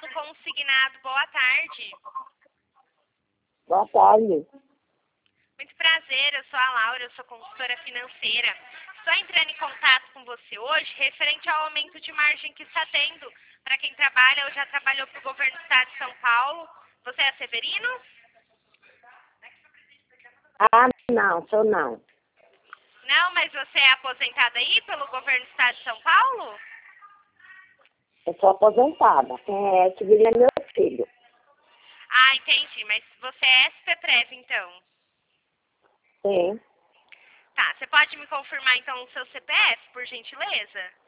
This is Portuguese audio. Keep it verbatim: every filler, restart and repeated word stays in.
Consignado. Boa tarde. Boa tarde. Muito prazer, eu sou a Laura, eu sou consultora financeira. Estou entrando em contato com você hoje referente ao aumento de margem que está tendo para quem trabalha ou já trabalhou para o governo do estado de São Paulo. Você é Severino? Ah, não, sou não. Não, mas você é aposentada aí pelo governo do estado de São Paulo? Eu sou aposentada. Quem é que viria é meu filho. Ah, entendi, mas você é S P Prev, então. Sim. Tá, você pode me confirmar então o seu C P F, por gentileza?